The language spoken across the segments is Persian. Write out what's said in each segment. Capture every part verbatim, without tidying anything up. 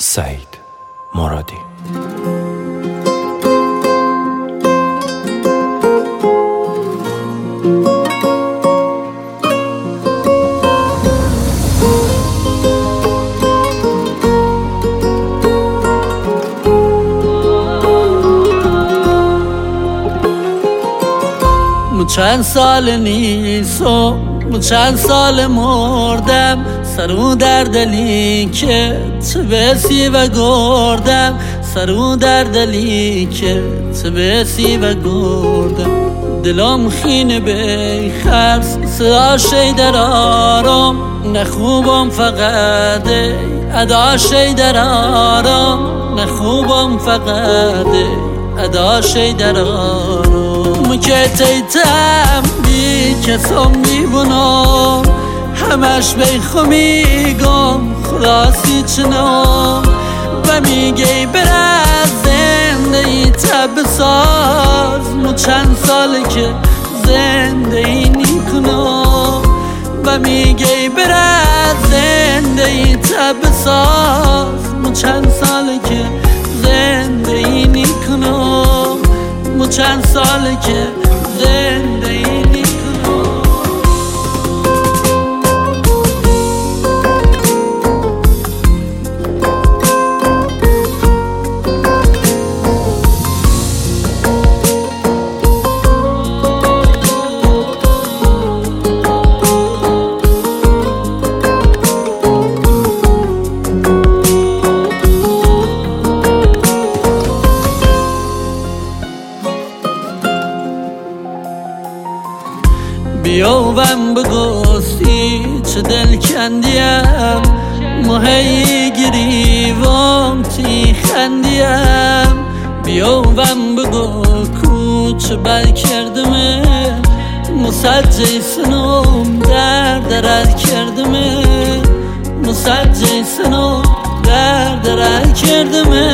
سعید مرادی. چند سال نیست و چند سال مردم، سرو در دلی که تو بسی و گردم، سرو در دلی که تو بسی و گردم. دلم خینه بی خرس ساشی در آرام، نخوبم فقط اداشی در آرام، نخوبم فقط اداشی در آرام. که تیتم بی کسم میبونم، همش بیخو میگم خلاصی چنم، و میگی بر زندگی تب ساز. مو چند ساله که زندگی نیکنم، و میگی بر زندگی تب ساز. مو چند ساله که زندگی نیکنم، مو چند ساله که زندگی نیکنم. بیاوم بگستی چه دل کندیم، مهی گریوام تی خندیم. بیاوم بگو کو چه بل کردمه، مسجی سنم در درد کردمه، مسجی سنم در درد کردمه.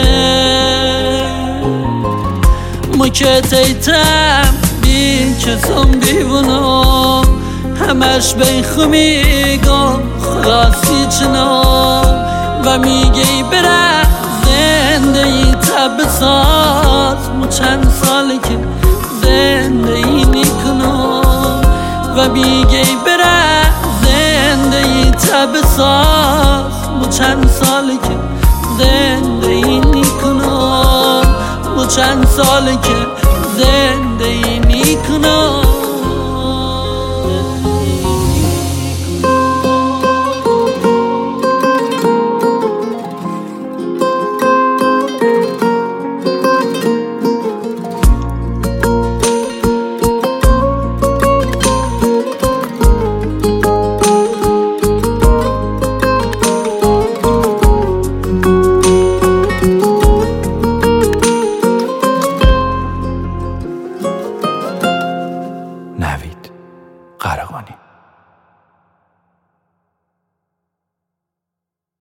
مکتیتم بی کسم بیونم، همش بیخو میگم خلاصی چنم، و میگی بر زندگی تب ساز. مو چند ساله که زندگی نیکنم، و میگی بر زندگی تب ساز. مو چند ساله که زندگی نیکنم، مو چند ساله که زندگی نیکنم. نوید قرقانی.